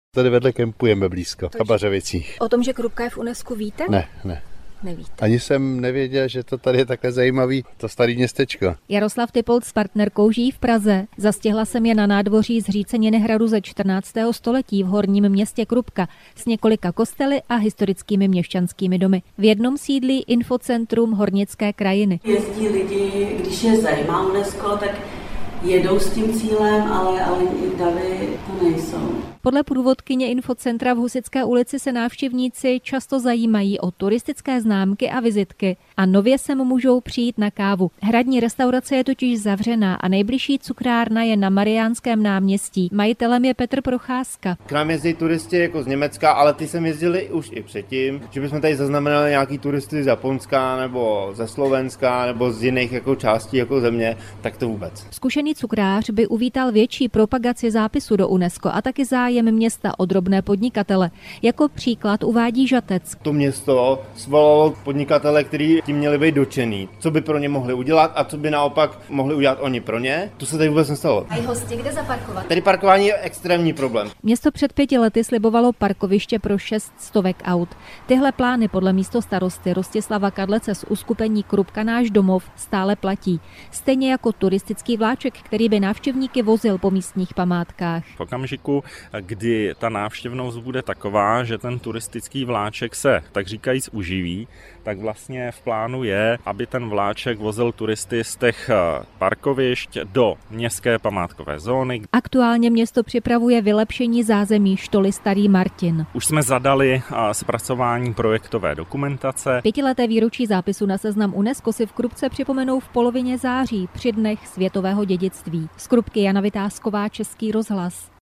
Tady vedle kempujeme blízko, v Kabařovicích. O tom, že Krupka je v UNESCO, víte? Ne. Nevíte. Ani jsem nevěděl, že to tady je takhle zajímavý, to staré městečko. Jaroslav Typolt s partnerkou žijí v Praze. Zastihla jsem je na nádvoří zříceniny hradu ze 14. století v horním městě Krupka s několika kostely a historickými měšťanskými domy. V jednom sídlí infocentrum Hornické krajiny. Jezdí lidi, když je zajímá UNESCO, tak jedou s tím cílem, ale davy to nejsou. Podle průvodkyně infocentra v Husitské ulici se návštěvníci často zajímají o turistické známky a vizitky a nově sem můžou přijít na kávu. Hradní restaurace je totiž zavřená a nejbližší cukrárna je na Mariánském náměstí. Majitelem je Petr Procházka. K nám jezdí turisti jako z Německa, ale ty sem jezdili už i předtím, že bychom tady zaznamenali nějaký turisty z Japonska nebo ze Slovenska nebo z jiných jako částí jako země, tak to vůbec. Zkušený cukrář by uvítal větší propagaci zápisu do UNESCO a taky zájem města o drobné podnikatele. Jako příklad uvádí Žatec. To město svolalo podnikatele, kteří tím měli být dotčený. Co by pro ně mohli udělat a co by naopak mohli udělat oni pro ně. To se tady vůbec nestalo. A hosti kde zaparkovat? Tady parkování je extrémní problém. Město před 5 lety slibovalo parkoviště pro 600 aut. Tyhle plány podle místostarosty Rostislava Kadlece z uskupení Krupka náš domov stále platí. Stejně jako turistický vláček, který by návštěvníky vozil po místních památkách. V okamžiku, kdy ta návštěvnost bude taková, že ten turistický vláček se, tak říkajíc, uživí, tak vlastně v plánu je, aby ten vláček vozil turisty z těch parkovišť do městské památkové zóny. Aktuálně město připravuje vylepšení zázemí štoly Starý Martin. Už jsme zadali zpracování projektové dokumentace. 5leté výročí zápisu na seznam UNESCO si v Krupce připomenou v polovině září při dnech světového dědictví. Z Krupky Jana Vytázková, Český rozhlas.